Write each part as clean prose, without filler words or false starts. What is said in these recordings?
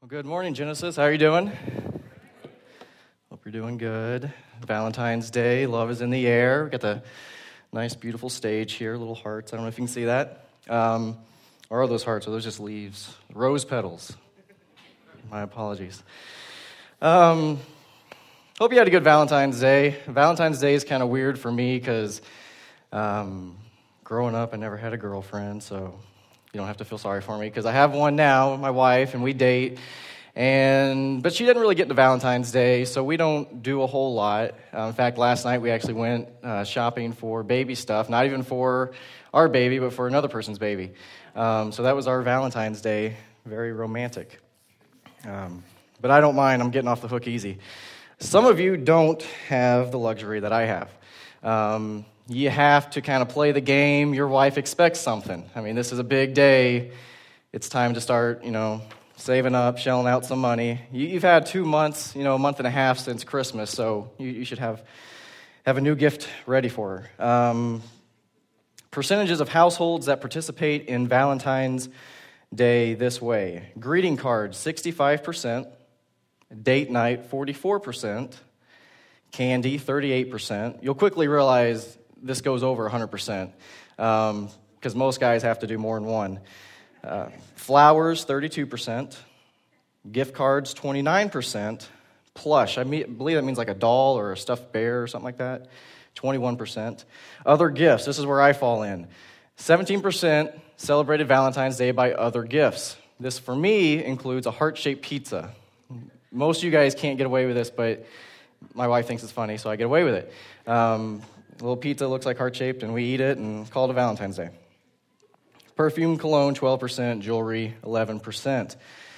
Well, good morning, Genesis. How are you doing? Hope you're doing good. Valentine's Day, love is in the air. We got the nice, beautiful stage here, little hearts. I don't know if you can see that. Or are those hearts? Or are those just leaves? Rose petals. My apologies. Hope you had a good Valentine's Day. Valentine's Day is kind of weird for me because growing up, I never had a girlfriend, so you don't have to feel sorry for me because I have one now, my wife, and we date. But she didn't really get into Valentine's Day, so we don't do a whole lot. In fact, last night we actually went shopping for baby stuff, not even for our baby, but for another person's baby. So that was our Valentine's Day, very romantic. But I don't mind, I'm getting off the hook easy. Some of you don't have the luxury that I have. You have to kind of play the game. Your wife expects something. I mean, this is a big day. It's time to start, saving up, shelling out some money. You've had 2 months, a month and a half since Christmas, so you should have a new gift ready for her. Percentages of households that participate in Valentine's Day this way. Greeting cards, 65%. Date night, 44%. Candy, 38%. You'll quickly realize this goes over 100%, because most guys have to do more than one. Flowers, 32%. Gift cards, 29%. Plush, I believe that means like a doll or a stuffed bear or something like that, 21%. Other gifts, this is where I fall in. 17% celebrated Valentine's Day by other gifts. This, for me, includes a heart-shaped pizza. Most of you guys can't get away with this, but my wife thinks it's funny, so I get away with it. A little pizza looks like heart-shaped, and we eat it and call it a Valentine's Day. Perfume, cologne, 12%. Jewelry, 11%.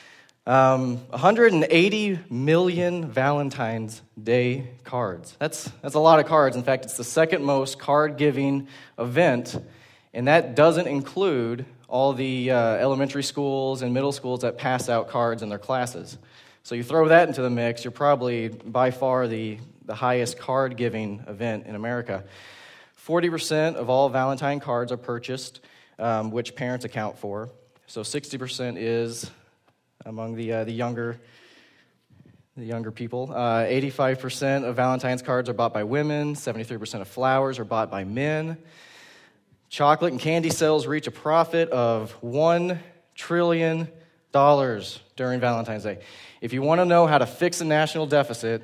180 million Valentine's Day cards. That's a lot of cards. In fact, it's the second most card-giving event, and that doesn't include all the elementary schools and middle schools that pass out cards in their classes. So you throw that into the mix, you're probably by far the highest card-giving event in America. 40% of all Valentine cards are purchased, which parents account for. So 60% is among the younger people. 85% of Valentine's cards are bought by women. 73% of flowers are bought by men. Chocolate and candy sales reach a profit of $1 trillion during Valentine's Day. If you want to know how to fix a national deficit,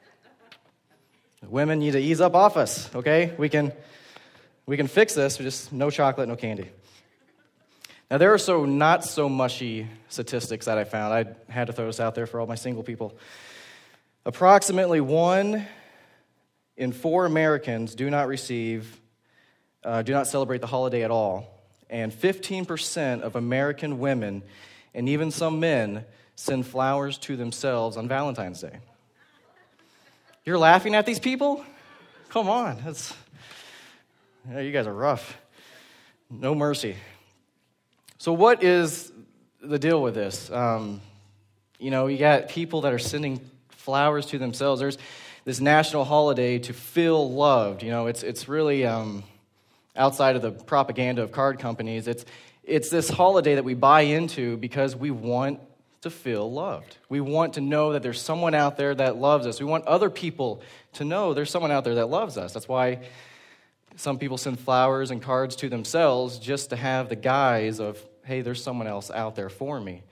women need to ease up off us, okay? We can fix this with just no chocolate, no candy. Now, there are not so mushy statistics that I found. I had to throw this out there for all my single people. Approximately 1 in 4 Americans do not celebrate the holiday at all. And 15% of American women, and even some men, send flowers to themselves on Valentine's Day. You're laughing at these people? Come on. You guys are rough. No mercy. So what is the deal with this? You got people that are sending flowers to themselves. There's this national holiday to feel loved. It's really outside of the propaganda of card companies. It's this holiday that we buy into because we want to feel loved. We want to know that there's someone out there that loves us. We want other people to know there's someone out there that loves us. That's why some people send flowers and cards to themselves just to have the guise of, hey, there's someone else out there for me.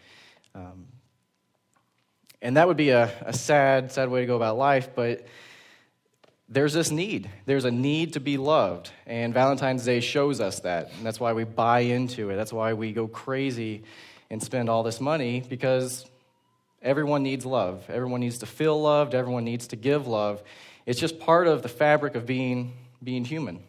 And that would be a sad way to go about life, but there's this need. There's a need to be loved, and Valentine's Day shows us that, and that's why we buy into it. That's why we go crazy and spend all this money, because everyone needs love. Everyone needs to feel loved. Everyone needs to give love. It's just part of the fabric of being human.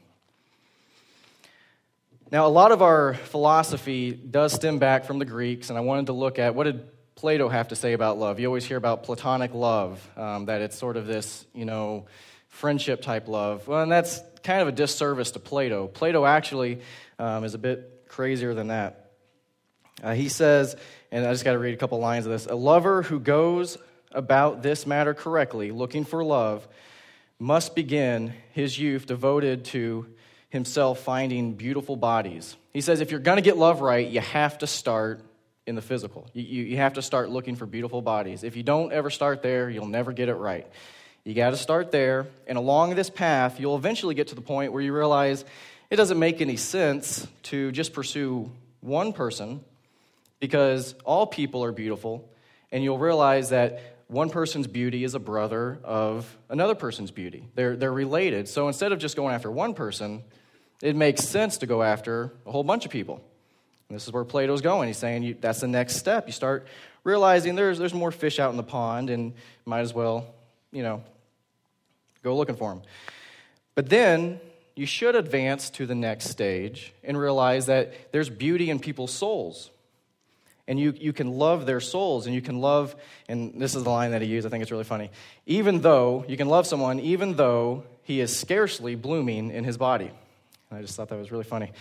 Now, a lot of our philosophy does stem back from the Greeks, and I wanted to look at what did Plato have to say about love. You always hear about platonic love, that it's sort of this, friendship-type love. Well, and that's kind of a disservice to Plato. Plato actually is a bit crazier than that. He says, and I just got to read a couple lines of this, a lover who goes about this matter correctly, looking for love, must begin his youth devoted to himself finding beautiful bodies. He says if you're going to get love right, you have to start in the physical. You have to start looking for beautiful bodies. If you don't ever start there, you'll never get it right. You got to start there, and along this path, you'll eventually get to the point where you realize it doesn't make any sense to just pursue one person, because all people are beautiful, and you'll realize that one person's beauty is a brother of another person's beauty. They're related. So instead of just going after one person, it makes sense to go after a whole bunch of people. And this is where Plato's going. He's saying that's the next step. You start realizing there's more fish out in the pond, and might as well, go looking for them. But then you should advance to the next stage and realize that there's beauty in people's souls. And you can love their souls, and you can love, and this is the line that he used, I think it's really funny, you can love someone even though he is scarcely blooming in his body. And I just thought that was really funny.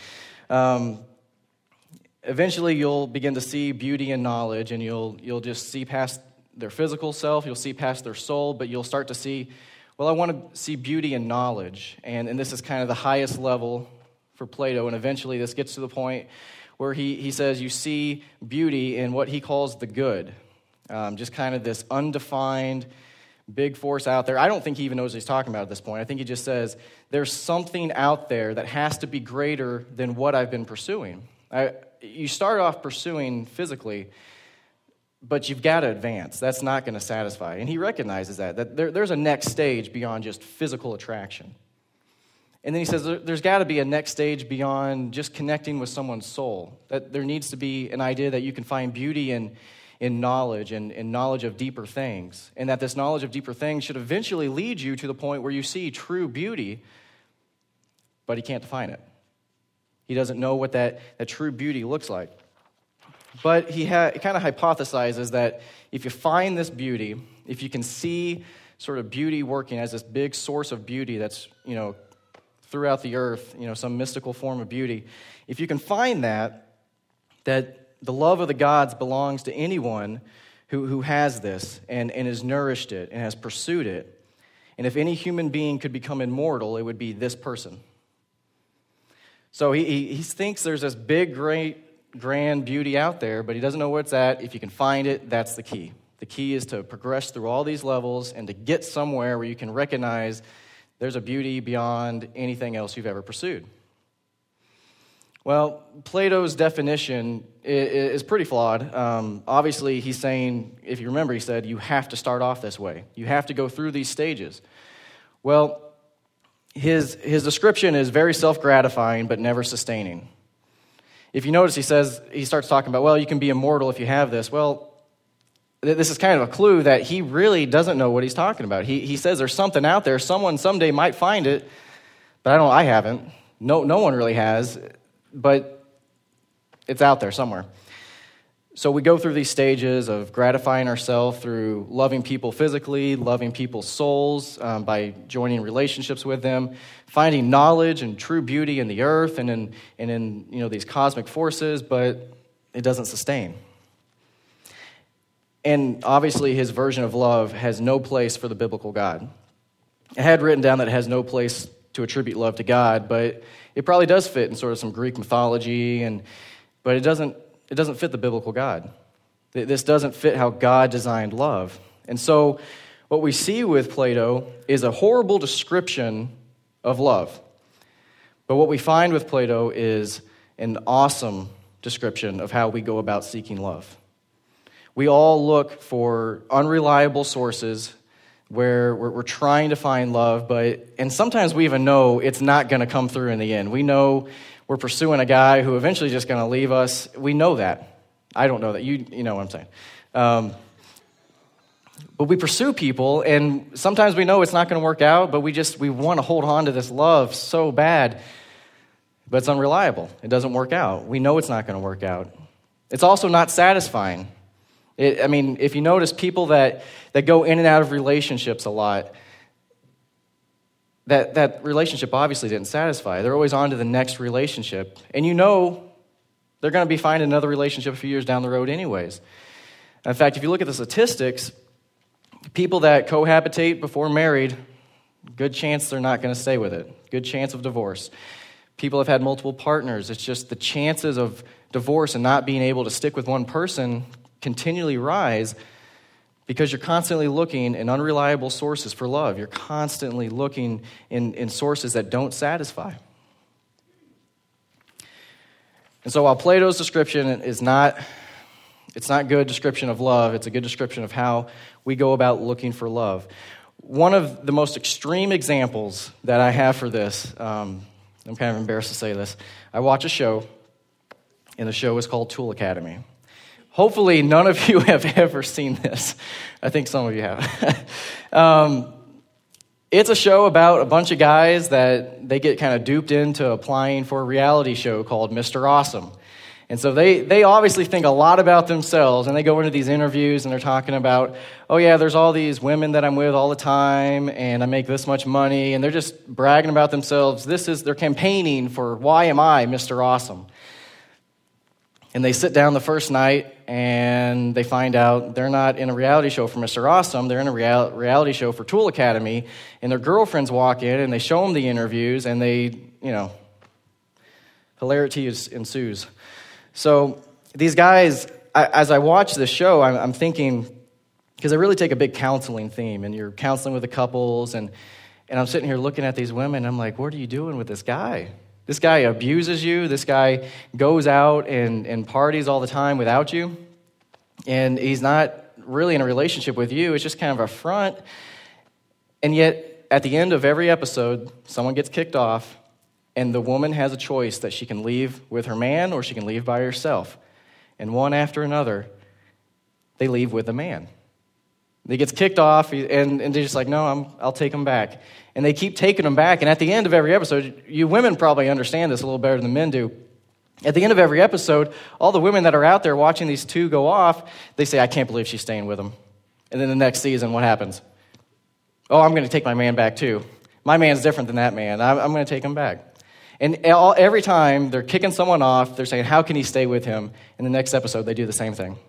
Eventually you'll begin to see beauty and knowledge, and you'll just see past their physical self, you'll see past their soul, but you'll start to see, well, I want to see beauty and knowledge. And this is kind of the highest level for Plato, and eventually this gets to the point where he says you see beauty in what he calls the good. Just kind of this undefined big force out there. I don't think he even knows what he's talking about at this point. I think he just says, there's something out there that has to be greater than what I've been pursuing. You start off pursuing physically, but you've got to advance. That's not going to satisfy. And he recognizes that there's a next stage beyond just physical attraction. And then he says there's got to be a next stage beyond just connecting with someone's soul. That there needs to be an idea that you can find beauty in knowledge and knowledge of deeper things. And that this knowledge of deeper things should eventually lead you to the point where you see true beauty, but he can't define it. He doesn't know what that true beauty looks like. But he kind of hypothesizes that if you find this beauty, if you can see sort of beauty working as this big source of beauty that's, throughout the earth, some mystical form of beauty, if you can find that the love of the gods belongs to anyone who has this and has nourished it and has pursued it. And if any human being could become immortal, it would be this person. So he thinks there's this big, great, grand beauty out there, but he doesn't know where it's at. If you can find it, that's the key. The key is to progress through all these levels and to get somewhere where you can recognize there's a beauty beyond anything else you've ever pursued. Well, Plato's definition is pretty flawed. Obviously, he's saying, if you remember, he said, you have to start off this way. You have to go through these stages. Well, his description is very self-gratifying, but never sustaining. If you notice, he starts talking about, well, you can be immortal if you have this. Well, this is kind of a clue that he really doesn't know what he's talking about. He says there's something out there. Someone someday might find it, but I haven't. No one really has, but it's out there somewhere. So we go through these stages of gratifying ourselves through loving people physically, loving people's souls by joining relationships with them, finding knowledge and true beauty in the earth and in these cosmic forces, but it doesn't sustain. And obviously his version of love has no place for the biblical God. I had written down that it has no place to attribute love to God, but it probably does fit in sort of some Greek mythology, but it doesn't fit the biblical God. This doesn't fit how God designed love. And so what we see with Plato is a horrible description of love. But what we find with Plato is an awesome description of how we go about seeking love. We all look for unreliable sources where we're trying to find love, and sometimes we even know it's not going to come through in the end. We know we're pursuing a guy who eventually is just going to leave us. We know that. I don't know that. You know what I'm saying. But we pursue people, and sometimes we know it's not going to work out, but we want to hold on to this love so bad, but it's unreliable. It doesn't work out. We know it's not going to work out. It's also not satisfying. If you notice people that go in and out of relationships a lot, that relationship obviously didn't satisfy. They're always on to the next relationship. And they're going to be finding another relationship a few years down the road anyways. In fact, if you look at the statistics, people that cohabitate before married, good chance they're not going to stay with it. Good chance of divorce. People have had multiple partners. It's just the chances of divorce and not being able to stick with one person continually rise because you're constantly looking in unreliable sources for love. You're constantly looking in sources that don't satisfy. And so while Plato's description is not a good description of love, it's a good description of how we go about looking for love. One of the most extreme examples that I have for this, I'm kind of embarrassed to say this. I watch a show, and the show is called Tool Academy. Hopefully, none of you have ever seen this. I think some of you have. It's a show about a bunch of guys that they get kind of duped into applying for a reality show called Mr. Awesome. And so they obviously think a lot about themselves, and they go into these interviews, and they're talking about, oh yeah, there's all these women that I'm with all the time, and I make this much money, and they're just bragging about themselves. They're campaigning for, why am I Mr. Awesome? And they sit down the first night, and they find out they're not in a reality show for Mr. Awesome, they're in a reality show for Tool Academy, and their girlfriends walk in, and they show them the interviews, and hilarity ensues. So these guys, as I watch this show, I'm thinking, because they really take a big counseling theme, and you're counseling with the couples, and I'm sitting here looking at these women, and I'm like, what are you doing with this guy? This guy abuses you. This guy goes out and parties all the time without you, and he's not really in a relationship with you. It's just kind of a front, and yet at the end of every episode, someone gets kicked off, and the woman has a choice that she can leave with her man or she can leave by herself. And one after another, they leave with the man. They gets kicked off, and they're just like, no, I'll take him back. And they keep taking him back. And at the end of every episode, you women probably understand this a little better than men do. At the end of every episode, all the women that are out there watching these two go off, they say, I can't believe she's staying with him. And then the next season, what happens? Oh, I'm going to take my man back too. My man's different than that man. I'm going to take him back. And every time they're kicking someone off, they're saying, how can he stay with him? In the next episode, they do the same thing.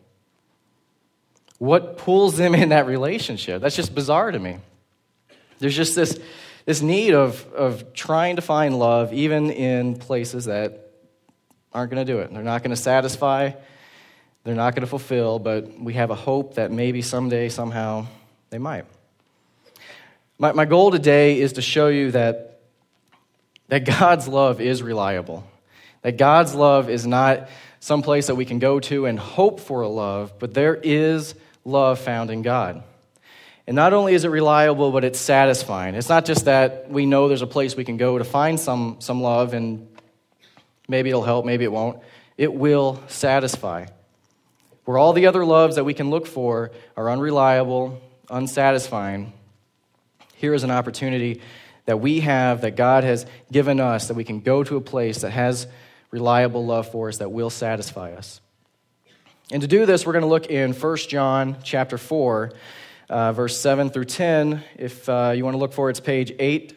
What pulls them in that relationship? That's just bizarre to me. There's just this need of trying to find love, even in places that aren't going to do it. They're not going to satisfy. They're not going to fulfill, but we have a hope that maybe someday, somehow, they might. My goal today is to show you that God's love is reliable. That God's love is not some place that we can go to and hope for a love, but there is love found in God. And not only is it reliable, but it's satisfying. It's not just that we know there's a place we can go to find some love, and maybe it'll help, maybe it won't. It will satisfy. Where all the other loves that we can look for are unreliable, unsatisfying, here is an opportunity that we have, that God has given us, that we can go to a place that has reliable love for us, that will satisfy us. And to do this, we're going to look in 1 John chapter 4, verse 7 through 10. If you want to look for it, it's page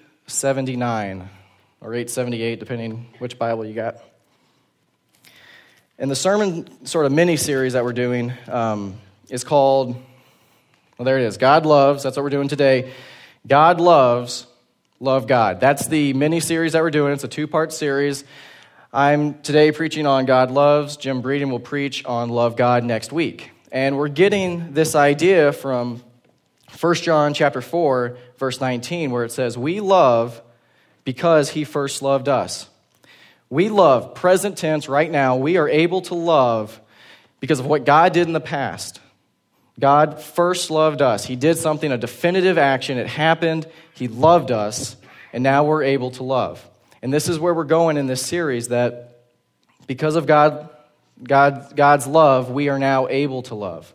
879 or 878, depending which Bible you got. And the sermon sort of mini-series that we're doing is called, well, there it is, God Loves. That's what we're doing today. God Loves, Love God. That's the mini-series that we're doing. It's a two-part series. I'm today preaching on God Loves. Jim Breeden will preach on Love God next week. And we're getting this idea from 1 John chapter 4, verse 19, where it says, we love because he first loved us. We love, present tense, right now, we are able to love because of what God did in the past. God first loved us. He did something, a definitive action. It happened. He loved us, and now we're able to love. And this is where we're going in this series, that because of God's love, we are now able to love.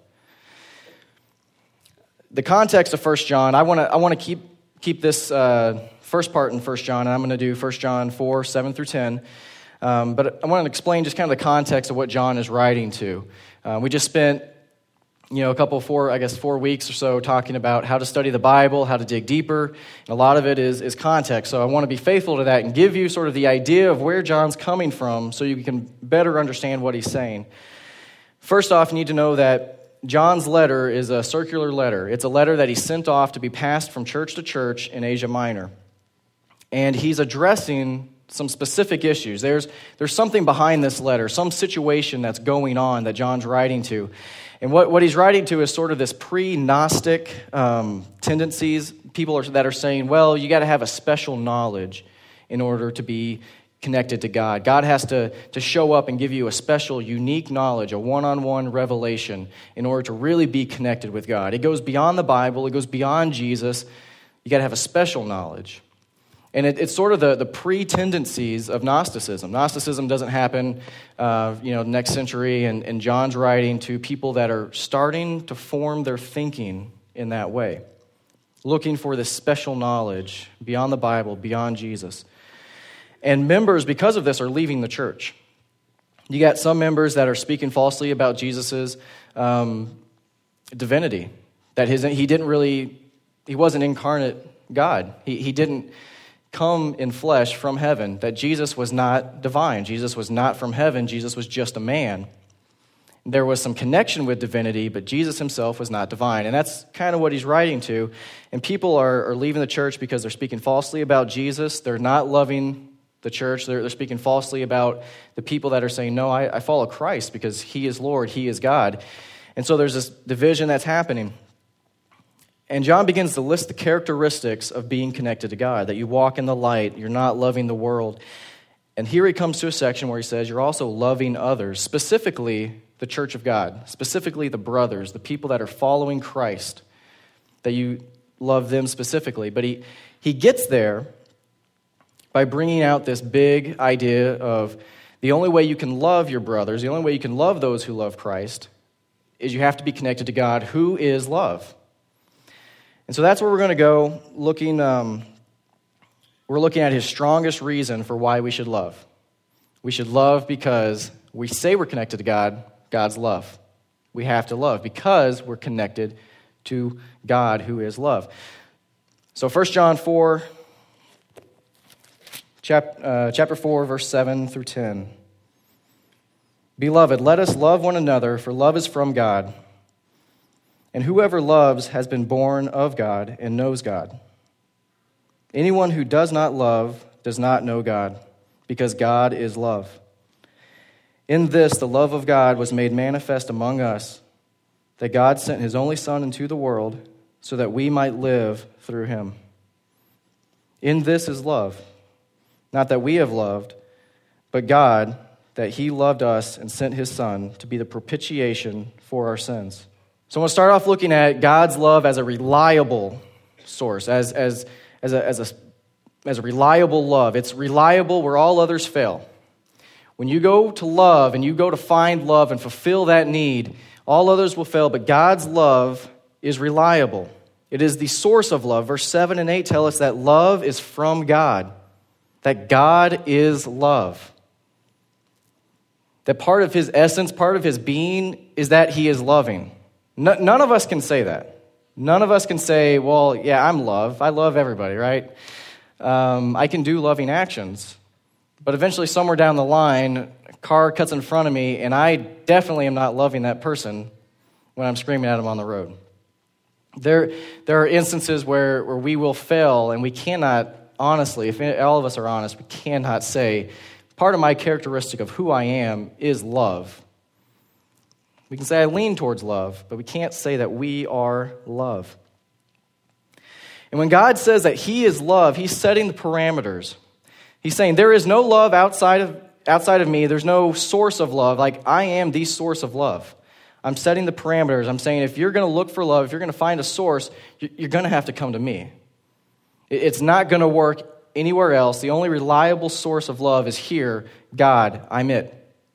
The context of 1 John, I want to keep this first part in 1 John, and I'm going to do 1 John 4, 7 through 10. But I want to explain just kind of the context of what John is writing to. We just spent a couple, 4 weeks or so talking about how to study the Bible, how to dig deeper. And a lot of it is context. So I want to be faithful to that and give you sort of the idea of where John's coming from so you can better understand what he's saying. First off, you need to know that John's letter is a circular letter. It's a letter that he sent off to be passed from church to church in Asia Minor. And he's addressing some specific issues. There's something behind this letter, some situation that's going on that John's writing to. And what he's writing to is sort of this pre-Gnostic tendencies. People that are saying, well, you got to have a special knowledge in order to be connected to God. God has to show up and give you a special, unique knowledge, a one-on-one revelation in order to really be connected with God. It goes beyond the Bible. It goes beyond Jesus. You got to have a special knowledge. And it's sort of the pre-tendencies of Gnosticism. Gnosticism doesn't happen, next century, and John's writing to people that are starting to form their thinking in that way, looking for this special knowledge beyond the Bible, beyond Jesus. And members, because of this, are leaving the church. You got some members that are speaking falsely about Jesus' divinity, that he wasn't incarnate God. He didn't come in flesh from heaven, that Jesus was not divine. Jesus was not from heaven. Jesus was just a man. There was some connection with divinity, but Jesus himself was not divine. And that's kind of what he's writing to. And people are leaving the church because they're speaking falsely about Jesus. They're not loving the church. They're speaking falsely about the people that are saying, no, I follow Christ because he is Lord, he is God. And so there's this division that's happening. And John begins to list the characteristics of being connected to God, that you walk in the light, you're not loving the world. And here he comes to a section where he says you're also loving others, specifically the church of God, specifically the brothers, the people that are following Christ, that you love them specifically. But he gets there by bringing out this big idea of the only way you can love your brothers, the only way you can love those who love Christ, is you have to be connected to God, who is love. And so that's where we're going to go, we're looking at his strongest reason for why we should love. We should love because we say we're connected to God, God's love. We have to love because we're connected to God, who is love. So 1 John 4, chapter 4, verse 7 through 10. Beloved, let us love one another, for love is from God. And whoever loves has been born of God and knows God. Anyone who does not love does not know God, because God is love. In this, the love of God was made manifest among us, that God sent his only Son into the world so that we might live through him. In this is love, not that we have loved, but God, that he loved us and sent his Son to be the propitiation for our sins. So I want to start off looking at God's love as a reliable source, as a reliable love. It's reliable where all others fail. When you go to love and you go to find love and fulfill that need, all others will fail, but God's love is reliable. It is the source of love. Verse 7 and 8 tell us that love is from God, that God is love. That part of his essence, part of his being is that he is loving. None of us can say that. None of us can say, well, yeah, I'm love. I love everybody, right? I can do loving actions. But eventually, somewhere down the line, a car cuts in front of me, and I definitely am not loving that person when I'm screaming at him on the road. There are instances where we will fail, and we cannot, honestly, if all of us are honest, we cannot say, part of my characteristic of who I am is love. We can say I lean towards love, but we can't say that we are love. And when God says that he is love, he's setting the parameters. He's saying there is no love outside of me. There's no source of love. Like I am the source of love. I'm setting the parameters. I'm saying if you're going to look for love, if you're going to find a source, you're going to have to come to me. It's not going to work anywhere else. The only reliable source of love is here, God. I'm it.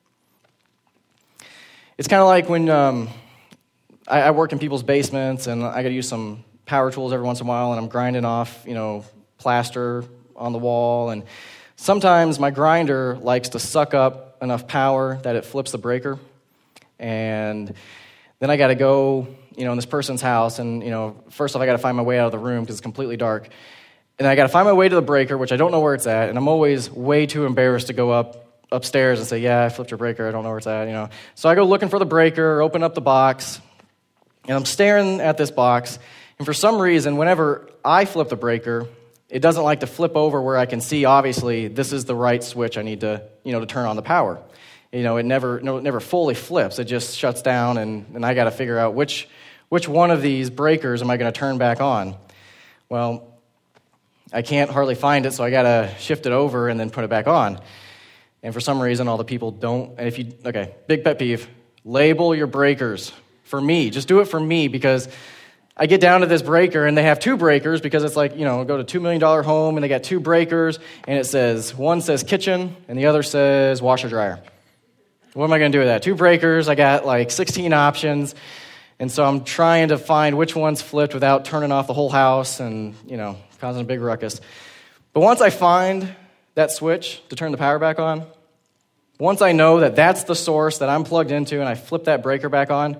It's kind of like when I work in people's basements and I got to use some power tools every once in a while and I'm grinding off, plaster on the wall. And sometimes my grinder likes to suck up enough power that it flips the breaker. And then I got to go, in this person's house and, first off I got to find my way out of the room because it's completely dark. And I got to find my way to the breaker, which I don't know where it's at. And I'm always way too embarrassed to go upstairs and say, yeah, I flipped your breaker, I don't know where it's at, So I go looking for the breaker, open up the box, and I'm staring at this box, and for some reason, whenever I flip the breaker, It doesn't like to flip over where I can see, obviously, this is the right switch I need to, to turn on the power. It never fully flips. It just shuts down, and I got to figure out which one of these breakers am I going to turn back on. Well, I can't hardly find it, so I got to shift it over and then put it back on. And for some reason, all the people don't. And big pet peeve, label your breakers. For me, just do it for me, because I get down to this breaker, and they have two breakers, because it's like, go to $2 million home, and they got two breakers, and it says, one says kitchen, and the other says washer dryer. What am I going to do with that? Two breakers, I got like 16 options, and so I'm trying to find which one's flipped without turning off the whole house and, causing a big ruckus. But once I find that switch to turn the power back on, once I know that that's the source that I'm plugged into, and I flip that breaker back on,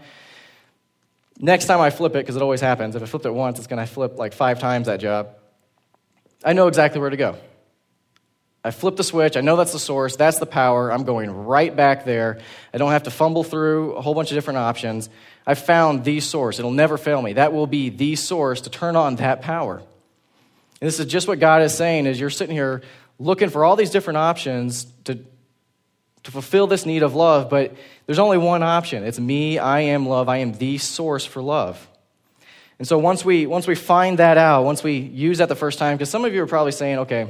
next time I flip it, because it always happens, if I flipped it once, it's going to flip like 5 times that job, I know exactly where to go. I flip the switch, I know that's the source, that's the power, I'm going right back there. I don't have to fumble through a whole bunch of different options. I found the source. It'll never fail me. That will be the source to turn on that power. And this is just what God is saying, is you're sitting here looking for all these different options to fulfill this need of love, but there's only one option. It's me. I am love. I am the source for love. And so once we find that out, once we use that the first time, because some of you are probably saying, okay,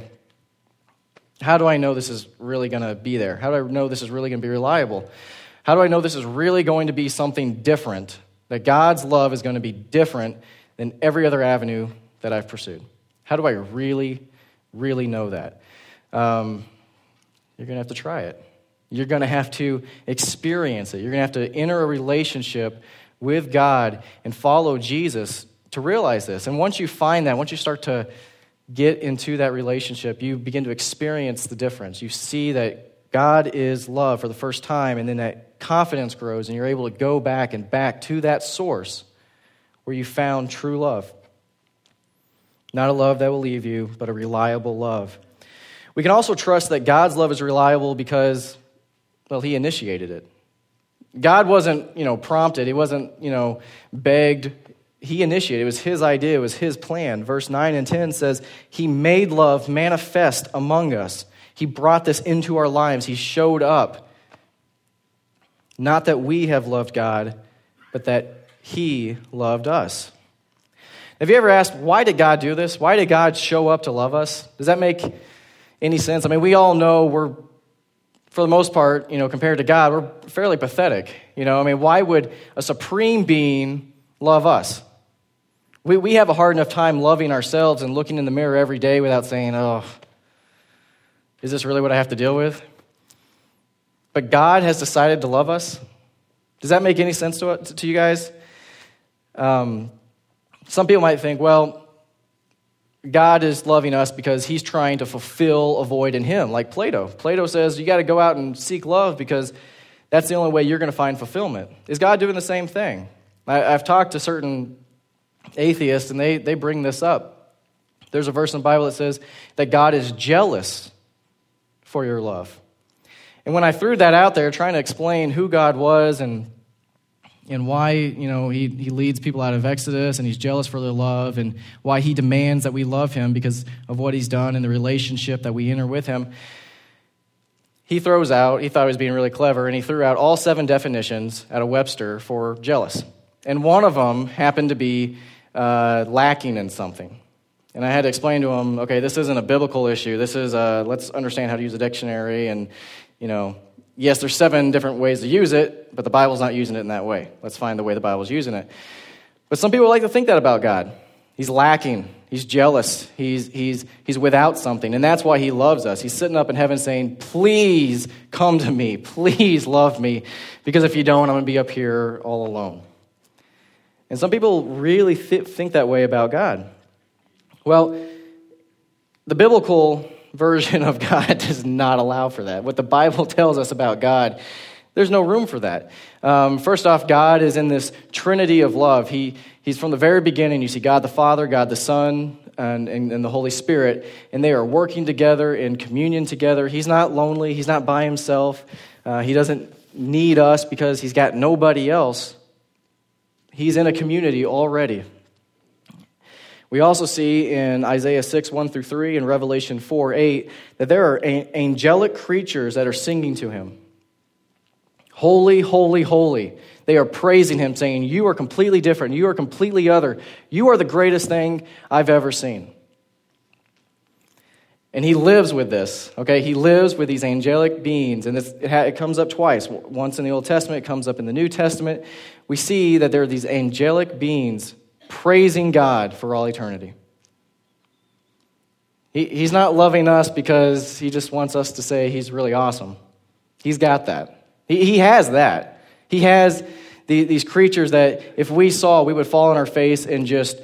how do I know this is really going to be there? How do I know this is really going to be reliable? How do I know this is really going to be something different, that God's love is going to be different than every other avenue that I've pursued? How do I really, really know that? You're going to have to try it. You're going to have to experience it. You're going to have to enter a relationship with God and follow Jesus to realize this. And once you find that, once you start to get into that relationship, you begin to experience the difference. You see that God is love for the first time, and then that confidence grows, and you're able to go back to that source where you found true love. Not a love that will leave you, but a reliable love. We can also trust that God's love is reliable because, He initiated it. God wasn't, prompted. He wasn't, begged. He initiated. It was His idea. It was His plan. Verse 9 and 10 says, He made love manifest among us. He brought this into our lives. He showed up. Not that we have loved God, but that He loved us. Have you ever asked, why did God do this? Why did God show up to love us? Does that make any sense? I mean, we all know we're, for the most part, compared to God, we're fairly pathetic. Why would a supreme being love us? We have a hard enough time loving ourselves and looking in the mirror every day without saying, oh, is this really what I have to deal with? But God has decided to love us. Does that make any sense to you guys? Some people might think, well, God is loving us because He's trying to fulfill a void in Him, like Plato. Plato says you got to go out and seek love because that's the only way you're going to find fulfillment. Is God doing the same thing? I've talked to certain atheists, and they bring this up. There's a verse in the Bible that says that God is jealous for your love. And when I threw that out there, trying to explain who God was and why, he leads people out of Exodus, and He's jealous for their love, and why He demands that we love Him because of what He's done and the relationship that we enter with Him, he thought he was being really clever, and he threw out all 7 definitions out of Webster for jealous. And one of them happened to be lacking in something. And I had to explain to him, okay, this isn't a biblical issue. This is, let's understand how to use a dictionary. And, yes, there's 7 different ways to use it, but the Bible's not using it in that way. Let's find the way the Bible's using it. But some people like to think that about God. He's lacking. He's jealous. He's without something. And that's why He loves us. He's sitting up in heaven saying, please come to me. Please love me. Because if you don't, I'm going to be up here all alone. And some people really think that way about God. Well, the biblical version of God does not allow for that. What the Bible tells us about God, there's no room for that. First off, God is in this trinity of love. He's from the very beginning. You see God the Father, God the Son, and the Holy Spirit, and they are working together in communion together. He's not lonely. He's not by Himself. He doesn't need us because He's got nobody else. He's in a community already. We also see in Isaiah 6, 1 through 3, and Revelation 4, 8, that there are angelic creatures that are singing to him. Holy, holy, holy. They are praising him, saying, you are completely different. You are completely other. You are the greatest thing I've ever seen. And he lives with this, okay? He lives with these angelic beings, and it comes up twice. Once in the Old Testament, it comes up in the New Testament. We see that there are these angelic beings praising God for all eternity. He's not loving us because he just wants us to say he's really awesome. He's got that. He has that. He has these creatures that if we saw, we would fall on our face and just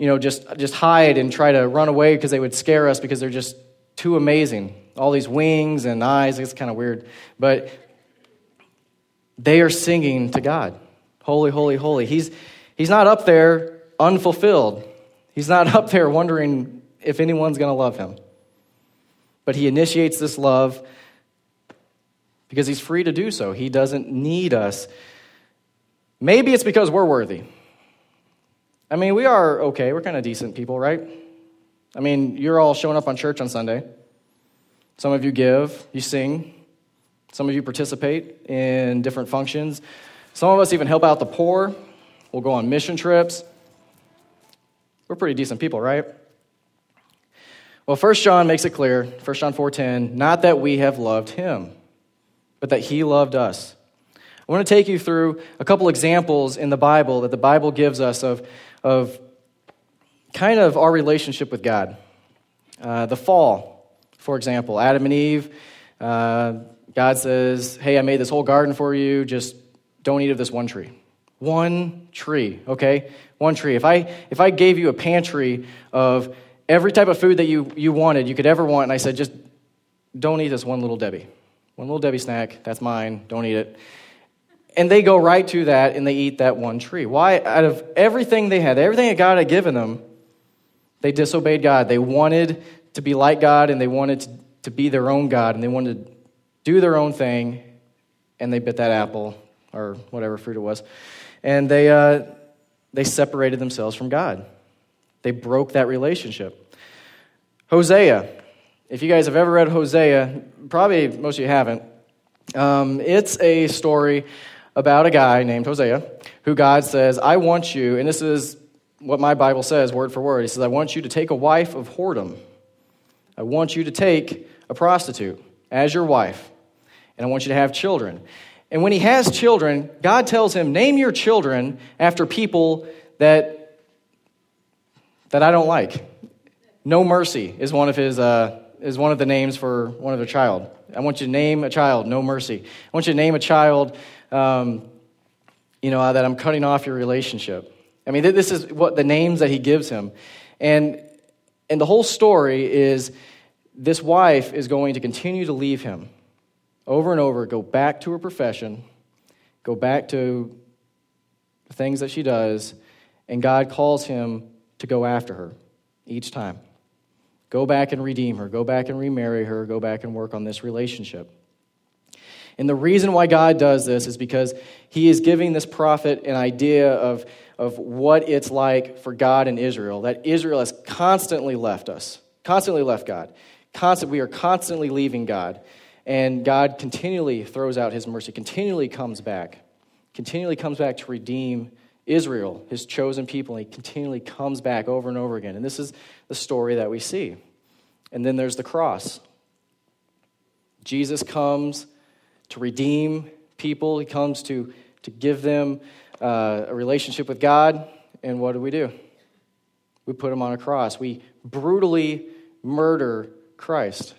hide and try to run away because they would scare us because they're just too amazing. All these wings and eyes, it's kind of weird. But they are singing to God. Holy, holy, holy. He's not up there unfulfilled. He's not up there wondering if anyone's going to love him. But he initiates this love because he's free to do so. He doesn't need us. Maybe it's because we're worthy. I mean, we are okay. We're kind of decent people, right? I mean, you're all showing up on church on Sunday. Some of you give, you sing. Some of you participate in different functions. Some of us even help out the poor. We'll go on mission trips. We're pretty decent people, right? Well, 1 John makes it clear, 1 John 4:10, not that we have loved him, but that he loved us. I want to take you through a couple examples in the Bible that the Bible gives us of kind of our relationship with God. The fall, for example, Adam and Eve, God says, hey, I made this whole garden for you, just don't eat of this one tree. One tree, okay? One tree. If I gave you a pantry of every type of food that you wanted, you could ever want, and I said, just don't eat this one little Debbie. One little Debbie snack, that's mine, don't eat it. And they go right to that, and they eat that one tree. Why? Out of everything they had, everything that God had given them, they disobeyed God. They wanted to be like God, and they wanted to be their own God, and they wanted to do their own thing, and they bit that apple, or whatever fruit it was, and they separated themselves from God. They broke that relationship. Hosea. If you guys have ever read Hosea, probably most of you haven't, it's a story about a guy named Hosea who God says, I want you, and this is what my Bible says word for word. He says, I want you to take a wife of whoredom. I want you to take a prostitute as your wife, and I want you to have children. And when he has children, God tells him, name your children after people that I don't like. No Mercy is one of the names for one of their child. I want you to name a child, No Mercy. I want you to name a child, that I'm cutting off your relationship. I mean, this is what the names that he gives him. And the whole story is this wife is going to continue to leave him over and over, go back to her profession, go back to the things that she does, and God calls him to go after her each time. Go back and redeem her. Go back and remarry her. Go back and work on this relationship. And the reason why God does this is because he is giving this prophet an idea of what it's like for God and Israel, that Israel has constantly left us, constantly left God. We are constantly leaving God. And God continually throws out his mercy, continually comes back to redeem Israel, his chosen people. And he continually comes back over and over again. And this is the story that we see. And then there's the cross. Jesus comes to redeem people. He comes to give them a relationship with God. And what do? We put him on a cross. We brutally murder Christ.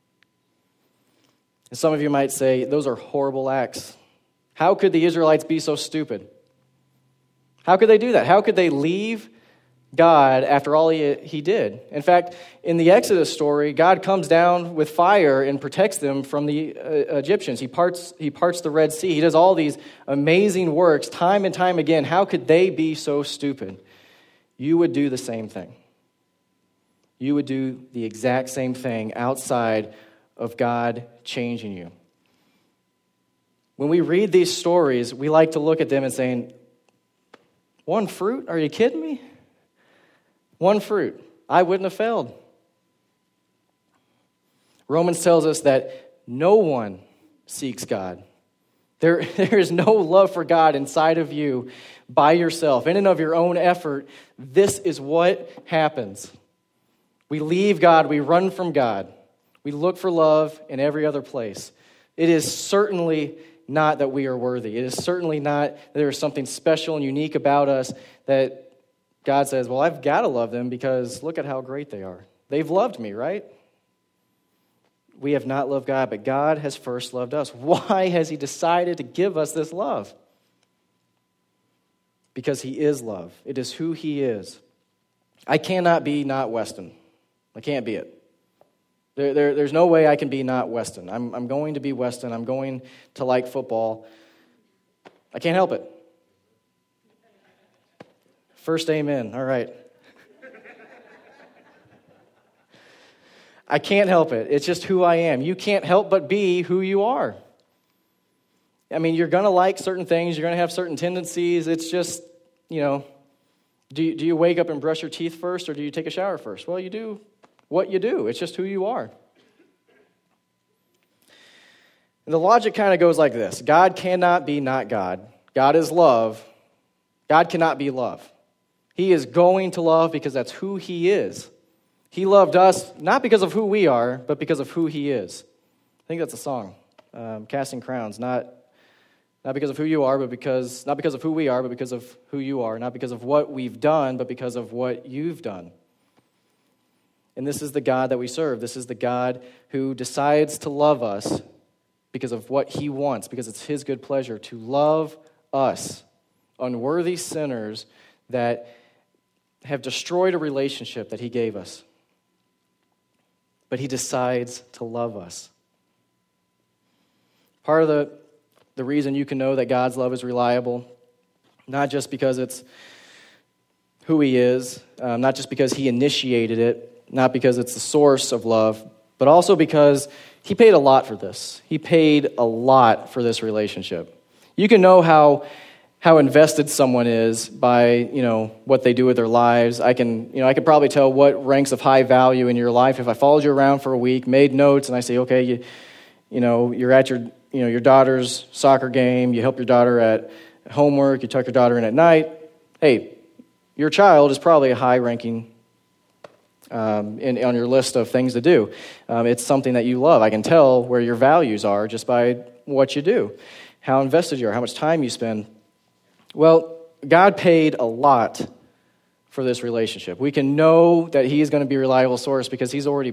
And some of you might say, those are horrible acts. How could the Israelites be so stupid? How could they do that? How could they leave God after all he did? In fact, in the Exodus story, God comes down with fire and protects them from the Egyptians. He parts the Red Sea. He does all these amazing works time and time again. How could they be so stupid? You would do the same thing. You would do the exact same thing outside of God changing you. When we read these stories, we like to look at them and saying, one fruit? Are you kidding me? One fruit. I wouldn't have failed. Romans tells us that no one seeks God. There is no love for God inside of you by yourself, in and of your own effort. This is what happens. We leave God, we run from God. We look for love in every other place. It is certainly not that we are worthy. It is certainly not that there is something special and unique about us that God says, well, I've got to love them because look at how great they are. They've loved me, right? We have not loved God, but God has first loved us. Why has he decided to give us this love? Because he is love. It is who he is. I cannot be not Weston. I can't be it. There's no way I can be not Weston. I'm going to be Weston. I'm going to like football. I can't help it. First amen. All right. I can't help it. It's just who I am. You can't help but be who you are. I mean, you're going to like certain things. You're going to have certain tendencies. It's just, do you wake up and brush your teeth first or do you take a shower first? Well, you do what you do. It's just who you are. And the logic kind of goes like this. God cannot be not God. God is love. God cannot be love. He is going to love because that's who he is. He loved us not because of who we are, but because of who he is. I think that's a song, Casting Crowns. Not because of who you are, not because of who we are, but because of who you are. Not because of what we've done, but because of what you've done. And this is the God that we serve. This is the God who decides to love us because of what he wants, because it's his good pleasure to love us, unworthy sinners that have destroyed a relationship that he gave us. But he decides to love us. Part of the reason you can know that God's love is reliable, not just because it's who he is, not just because he initiated it, not because it's the source of love, but also because he paid a lot for this. He paid a lot for this relationship. You can know how invested someone is by, what they do with their lives. I could probably tell what ranks of high value in your life if I followed you around for a week, made notes, and I say, okay, you're at your daughter's soccer game, you help your daughter at homework, you tuck your daughter in at night. Hey, your child is probably a high-ranking on your list of things to do. It's something that you love. I can tell where your values are just by what you do, how invested you are, how much time you spend. Well, God paid a lot for this relationship. We can know that he is going to be a reliable source because he has already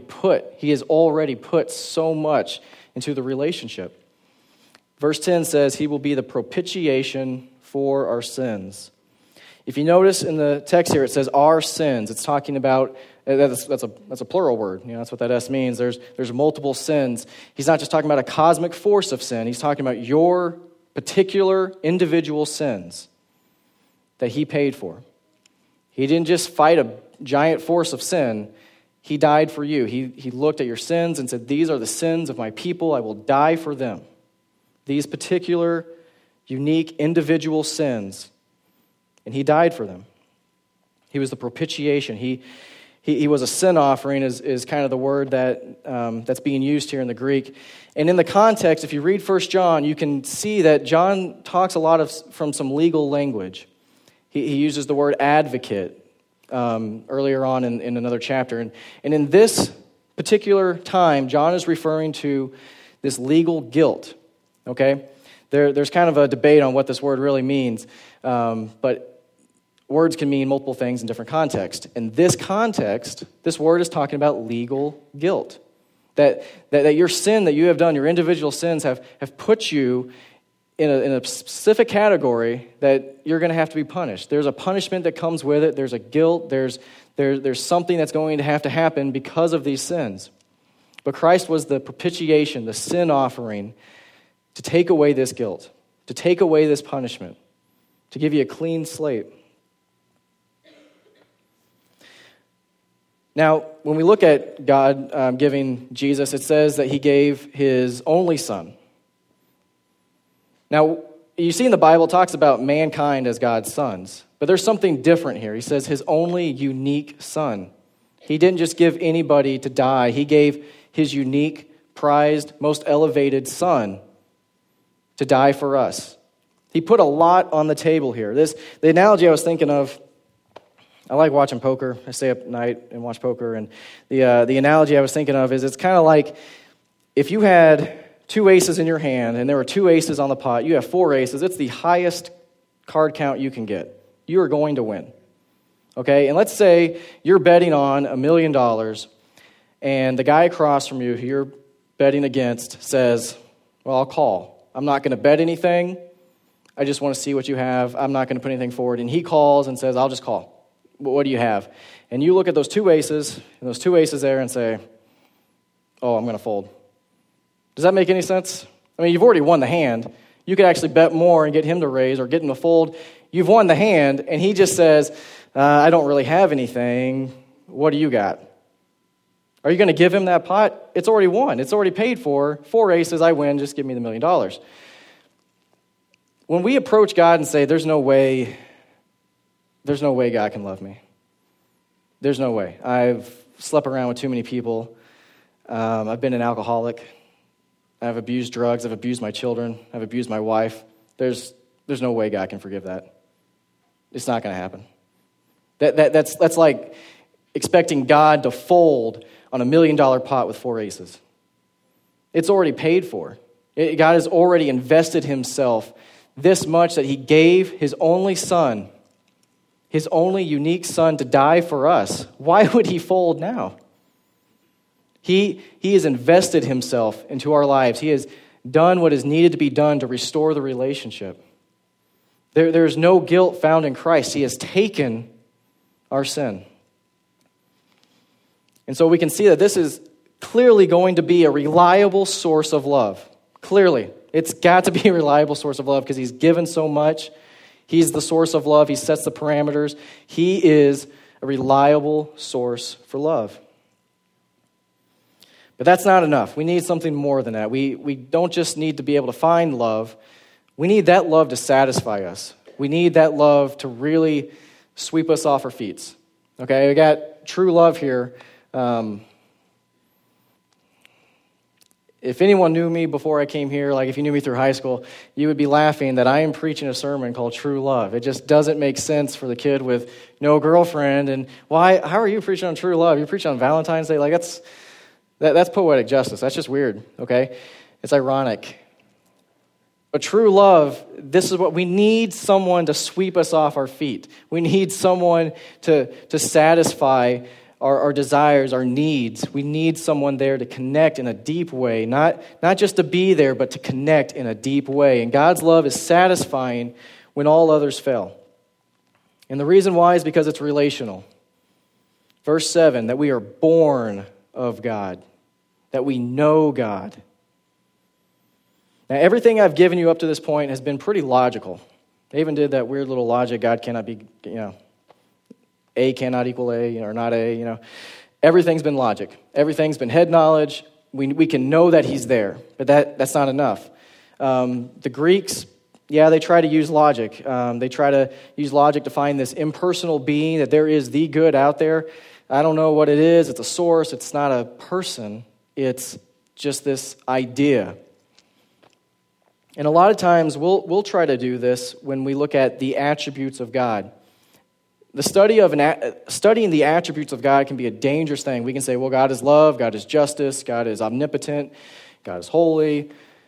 put so much into the relationship. Verse 10 says he will be the propitiation for our sins. If you notice in the text here, it says our sins. It's talking about, that's a plural word. That's what that S means. There's multiple sins. He's not just talking about a cosmic force of sin. He's talking about your particular individual sins that he paid for. He didn't just fight a giant force of sin. He died for you. He looked at your sins and said, these are the sins of my people. I will die for them. These particular, unique, individual sins. And he died for them. He was the propitiation. He was a sin offering is kind of the word that's being used here in the Greek. And in the context, if you read 1 John, you can see that John talks a lot from some legal language. He uses the word advocate earlier on in another chapter. And in this particular time, John is referring to this legal guilt. Okay? There's kind of a debate on what this word really means. But words can mean multiple things in different contexts. In this context, this word is talking about legal guilt. That your sin that you have done, your individual sins have put you in a specific category that you're going to have to be punished. There's a punishment that comes with it. There's a guilt. There's something that's going to have to happen because of these sins. But Christ was the propitiation, the sin offering, to take away this guilt, to take away this punishment, to give you a clean slate. Now, when we look at God giving Jesus, it says that he gave his only son. Now, you see in the Bible, it talks about mankind as God's sons. But there's something different here. He says his only unique son. He didn't just give anybody to die. He gave his unique, prized, most elevated son to die for us. He put a lot on the table here. The analogy I was thinking of, I like watching poker. I stay up at night and watch poker. And the analogy I was thinking of is it's kind of like if you had 2 aces in your hand and there were 2 aces on the pot, you have 4 aces. It's the highest card count you can get. You are going to win. Okay? And let's say you're betting on $1 million and the guy across from you who you're betting against says, well, I'll call. I'm not going to bet anything. I just want to see what you have. I'm not going to put anything forward. And he calls and says, I'll just call. What do you have? And you look at those 2 aces, and those 2 aces there and say, oh, I'm going to fold. Does that make any sense? I mean, you've already won the hand. You could actually bet more and get him to raise or get him to fold. You've won the hand, and he just says, I don't really have anything. What do you got? Are you going to give him that pot? It's already won. It's already paid for. 4 aces, I win. Just give me the $1 million. When we approach God and say, there's no way God can love me. There's no way. I've slept around with too many people. I've been an alcoholic. I've abused drugs. I've abused my children. I've abused my wife. There's no way God can forgive that. It's not going to happen. That's like expecting God to fold on $1 million pot with 4 aces. It's already paid for. God has already invested himself this much that he gave his only son, his only unique son, to die for us. Why would he fold now? He has invested himself into our lives. He has done what is needed to be done to restore the relationship. There's no guilt found in Christ. He has taken our sin. And so we can see that this is clearly going to be a reliable source of love. Clearly. It's got to be a reliable source of love because he's given so much. He's the source of love. He sets the parameters. He is a reliable source for love. But that's not enough. We need something more than that. We don't just need to be able to find love. We need that love to satisfy us. We need that love to really sweep us off our feet. Okay, we got true love here. If anyone knew me before I came here, like if you knew me through high school, you would be laughing that I am preaching a sermon called True Love. It just doesn't make sense for the kid with no girlfriend. And why? How are you preaching on true love? You're preaching on Valentine's Day? Like that's poetic justice. That's just weird, okay? It's ironic. But true love, this is what we need: someone to sweep us off our feet. We need someone to satisfy our desires, our needs. We need someone there to connect in a deep way, not just to be there, but to connect in a deep way. And God's love is satisfying when all others fail. And the reason why is because it's relational. Verse 7, that we are born of God, that we know God. Now, everything I've given you up to this point has been pretty logical. They even did that weird little logic, God cannot be, A cannot equal A, or not A, Everything's been logic. Everything's been head knowledge. We can know that he's there, but that's not enough. The Greeks, they try to use logic. They try to use logic to find this impersonal being, that there is the good out there. I don't know what it is. It's a source. It's not a person. It's just this idea. And a lot of times we'll try to do this when we look at the attributes of God. The studying the attributes of God can be a dangerous thing. We can say, well, God is love, God is justice, God is omnipotent, God is holy.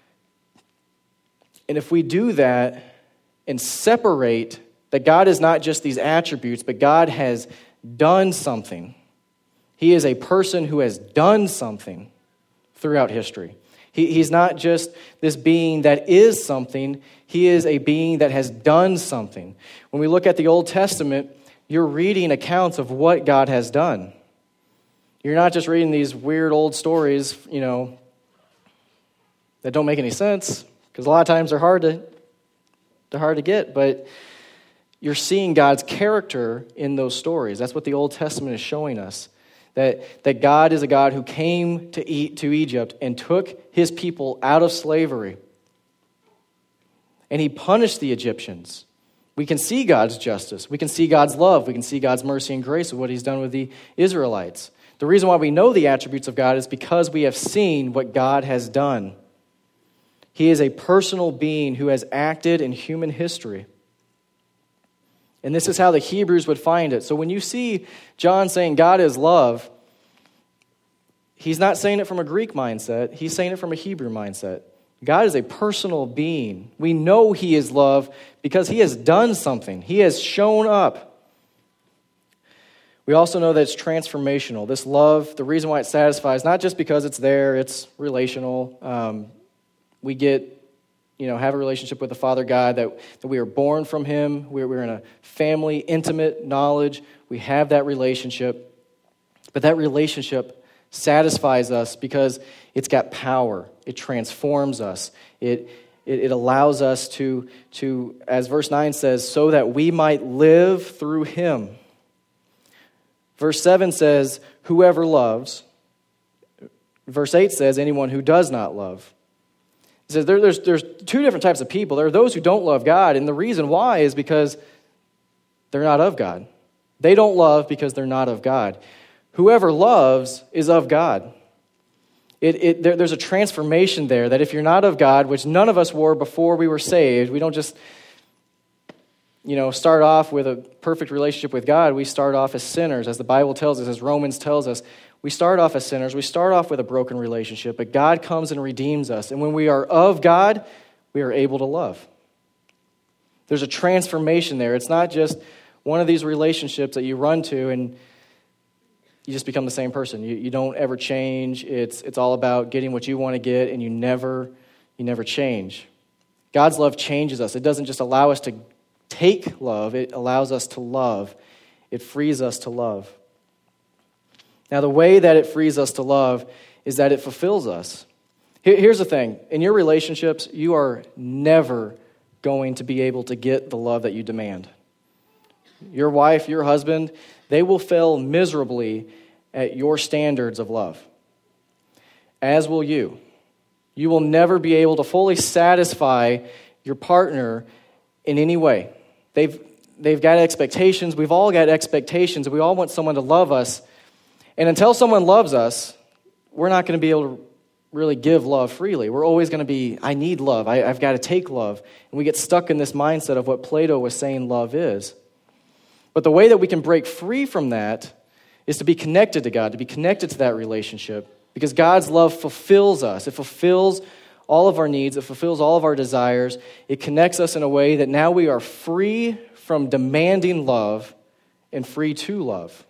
And if we do that and separate that God is not just these attributes, but God has done something. He is a person who has done something throughout history. He's not just this being that is something. He is a being that has done something. When we look at the Old Testament, you're reading accounts of what God has done. You're not just reading these weird old stories, that don't make any sense, because a lot of times they're hard to get, but you're seeing God's character in those stories. That's what the Old Testament is showing us. That God is a God who came to Egypt and took his people out of slavery. And he punished the Egyptians We can see God's justice. We can see God's love. We can see God's mercy and grace of what he's done with the Israelites. The reason why we know the attributes of God is because we have seen what God has done. He is a personal being who has acted in human history. And this is how the Hebrews would find it. So when you see John saying God is love, he's not saying it from a Greek mindset. He's saying it from a Hebrew mindset. God is a personal being. We know he is love because he has done something. He has shown up. We also know that it's transformational. This love, the reason why it satisfies, not just because it's there, it's relational. We have a relationship with the Father God, that we are born from him. We're in a family, intimate knowledge. We have that relationship. But that relationship satisfies us because it's got power. It transforms us. It allows us to, as verse 9 says, so that we might live through him. Verse 7 says, whoever loves. Verse 8 says, anyone who does not love. It says there's two different types of people. There are those who don't love God, and the reason why is because they're not of God. They don't love because they're not of God. Whoever loves is of God. There's a transformation there that if you're not of God, which none of us were before we were saved, we don't just start off with a perfect relationship with God. We start off as sinners, as the Bible tells us, as Romans tells us. We start off as sinners. We start off with a broken relationship, but God comes and redeems us. And when we are of God, we are able to love. There's a transformation there. It's not just one of these relationships that you run to and you just become the same person. You don't ever change. It's all about getting what you want to get, and you never change. God's love changes us. It doesn't just allow us to take love. It allows us to love. It frees us to love. Now, the way that it frees us to love is that it fulfills us. Here's the thing. In your relationships, you are never going to be able to get the love that you demand. Your wife, your husband, they will fail miserably at your standards of love, as will you. You will never be able to fully satisfy your partner in any way. They've got expectations. We've all got expectations. We all want someone to love us. And until someone loves us, we're not going to be able to really give love freely. We're always going to be, I need love. I've got to take love. And we get stuck in this mindset of what Plato was saying love is. But the way that we can break free from that is to be connected to God, to be connected to that relationship. Because God's love fulfills us. It fulfills all of our needs. It fulfills all of our desires. It connects us in a way that now we are free from demanding love and free to love.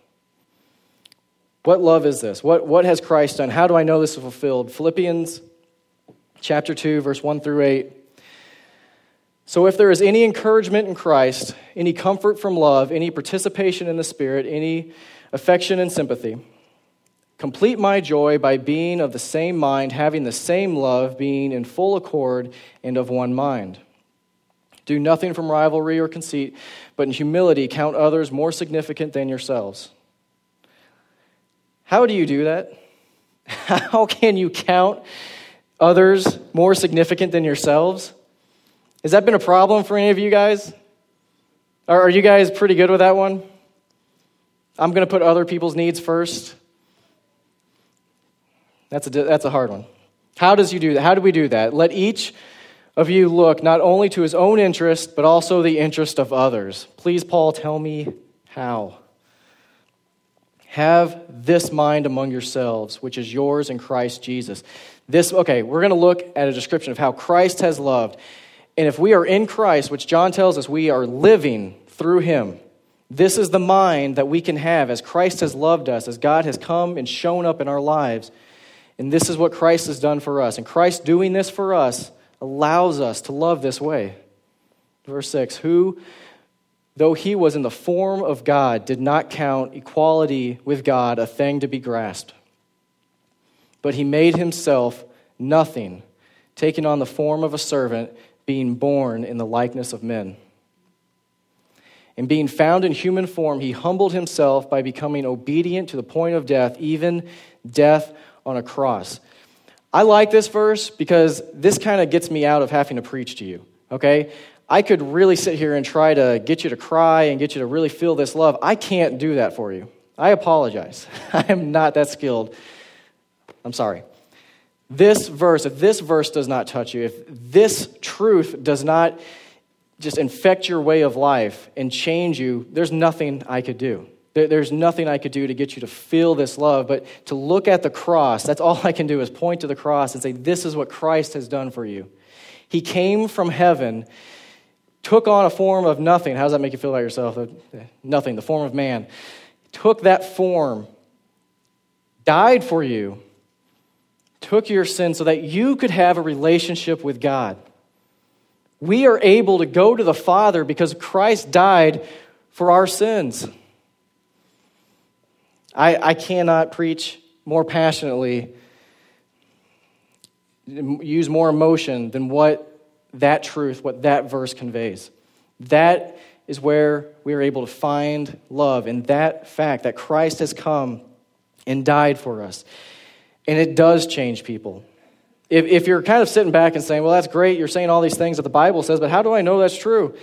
What love is this? What has Christ done? How do I know this is fulfilled? Philippians chapter 2, verse 1 through 8. So if there is any encouragement in Christ, any comfort from love, any participation in the Spirit, any affection and sympathy, complete my joy by being of the same mind, having the same love, being in full accord and of one mind. Do nothing from rivalry or conceit, but in humility count others more significant than yourselves. How do you do that? How can you count others more significant than yourselves? Has that been a problem for any of you guys? Are you guys pretty good with that one? I'm going to put other people's needs first. That's a hard one. How do we do that? Let each of you look not only to his own interest, but also the interest of others. Please, Paul, tell me how. Have this mind among yourselves, which is yours in Christ Jesus. We're going to look at a description of how Christ has loved. And if we are in Christ, which John tells us we are living through him, this is the mind that we can have as Christ has loved us, as God has come and shown up in our lives. And this is what Christ has done for us. And Christ doing this for us allows us to love this way. Verse 6, who, though he was in the form of God, did not count equality with God a thing to be grasped. But he made himself nothing, taking on the form of a servant, being born in the likeness of men. And being found in human form, he humbled himself by becoming obedient to the point of death, even death on a cross. I like this verse because this kind of gets me out of having to preach to you, okay? I could really sit here and try to get you to cry and get you to really feel this love. I can't do that for you. I apologize. I am not that skilled. I'm sorry. If this verse does not touch you, if this truth does not just infect your way of life and change you, there's nothing I could do. There's nothing I could do to get you to feel this love, but to look at the cross, that's all I can do is point to the cross and say, this is what Christ has done for you. He came from heaven, took on a form of nothing. How does that make you feel about yourself? Nothing, the form of man. Took that form, died for you, took your sin so that you could have a relationship with God. We are able to go to the Father because Christ died for our sins. I cannot preach more passionately, use more emotion than what that truth, what that verse conveys. That is where we are able to find love in that fact that Christ has come and died for us. And it does change people. If you're kind of sitting back and saying, well, that's great, you're saying all these things that the Bible says, but how do I know that's true?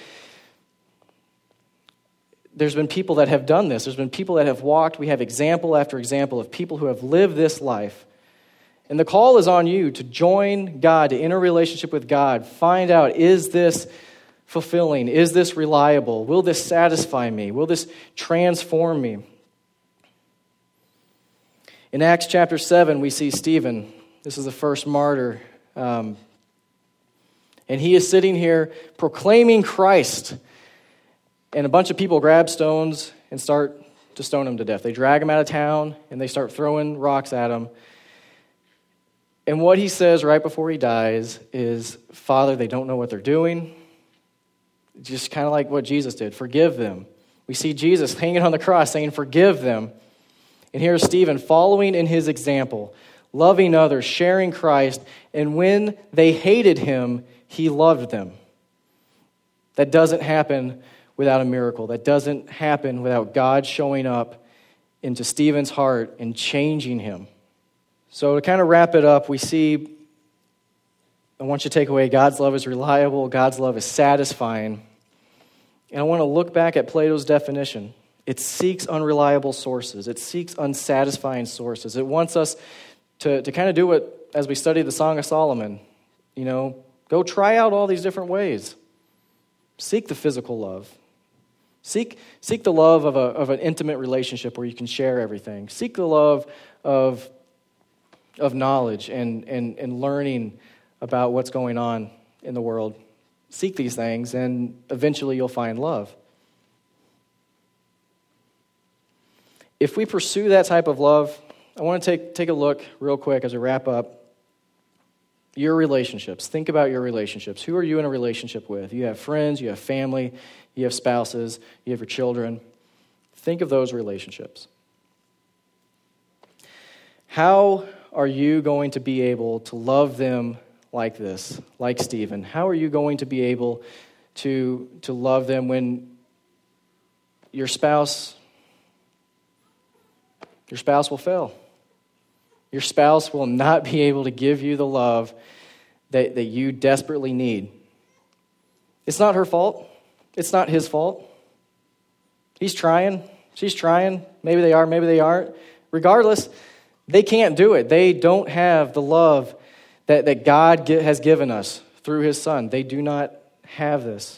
There's been people that have done this. There's been people that have walked. We have example after example of people who have lived this life. And the call is on you to join God, to enter a relationship with God. Find out, is this fulfilling? Is this reliable? Will this satisfy me? Will this transform me? In Acts chapter 7, we see Stephen. This is the first martyr. And he is sitting here proclaiming Christ. And a bunch of people grab stones and start to stone him to death. They drag him out of town, and they start throwing rocks at him. And what he says right before he dies is, Father, they don't know what they're doing. Just kind of like what Jesus did. Forgive them. We see Jesus hanging on the cross saying, forgive them. And here's Stephen following in his example, loving others, sharing Christ. And when they hated him, he loved them. That doesn't happen without a miracle. That doesn't happen without God showing up into Stephen's heart and changing him. So to kind of wrap it up, we see, I want you to take away, God's love is reliable, God's love is satisfying. And I want to look back at Plato's definition. It seeks unreliable sources. It seeks unsatisfying sources. It wants us to kind of do what, as we study the Song of Solomon, go try out all these different ways. Seek the physical love. Seek the love of an intimate relationship where you can share everything. Seek the love of knowledge and learning about what's going on in the world. Seek these things, and eventually you'll find love. If we pursue that type of love, I want to take a look real quick as we wrap up. Your relationships. Think about your relationships. Who are you in a relationship with? You have friends, you have family, you have spouses, you have your children. Think of those relationships. How are you going to be able to love them like this, like Stephen? How are you going to be able to love them when your spouse will fail? Your spouse will not be able to give you the love that you desperately need. It's not her fault. It's not his fault. He's trying. She's trying. Maybe they are, maybe they aren't. Regardless, they can't do it. They don't have the love that God has given us through his Son. They do not have this.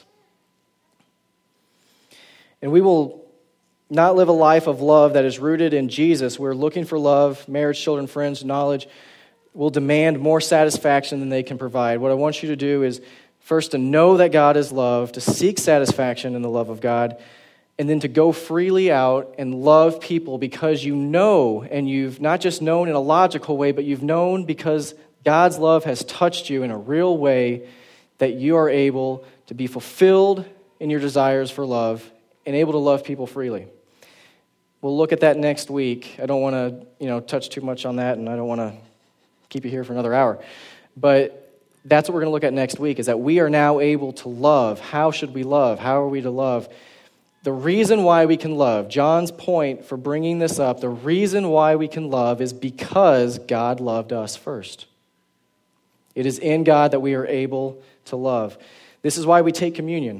And we will not live a life of love that is rooted in Jesus. We're looking for love, marriage, children, friends, knowledge will demand more satisfaction than they can provide. What I want you to do is first to know that God is love, to seek satisfaction in the love of God, and then to go freely out and love people because you know, and you've not just known in a logical way, but you've known because God's love has touched you in a real way that you are able to be fulfilled in your desires for love and able to love people freely. We'll look at that next week. I don't want to, touch too much on that, and I don't want to keep you here for another hour. But that's what we're going to look at next week, is that we are now able to love. How should we love? How are we to love? The reason why we can love, John's point for bringing this up, the reason why we can love is because God loved us first. It is in God that we are able to love. This is why we take communion.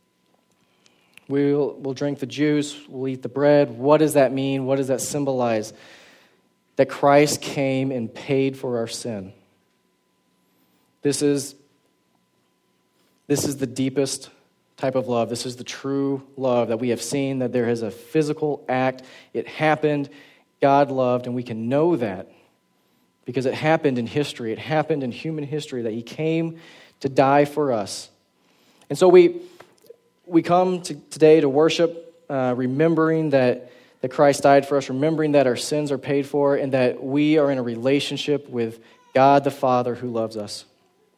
We'll drink the juice, we'll eat the bread. What does that mean? What does that symbolize? That Christ came and paid for our sin. This is the deepest type of love. This is the true love that we have seen, that there is a physical act. It happened, God loved, and we can know that because it happened in history. It happened in human history that he came to die for us. And so we come today to worship, remembering that Christ died for us, remembering that our sins are paid for, and that we are in a relationship with God the Father who loves us.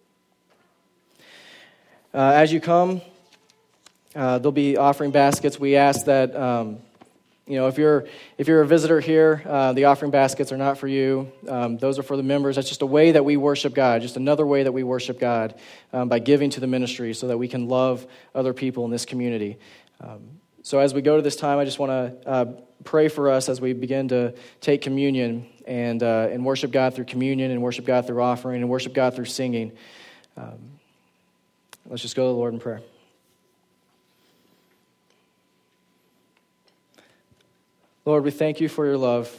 As you come, there'll be offering baskets. We ask that, if you're a visitor here, the offering baskets are not for you. Those are for the members. That's just a way that we worship God, just another way that we worship God by giving to the ministry so that we can love other people in this community. So as we go to this time, I just want to pray for us as we begin to take communion and worship God through communion and worship God through offering and worship God through singing. Let's just go to the Lord in prayer. Lord, we thank you for your love.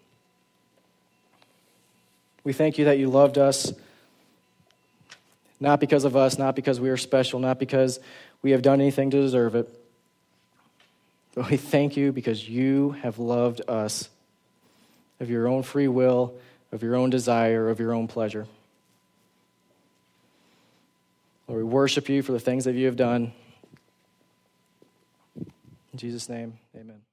We thank you that you loved us, not because of us, not because we are special, not because we have done anything to deserve it. But we thank you because you have loved us of your own free will, of your own desire, of your own pleasure. Lord, we worship you for the things that you have done. In Jesus' name, amen.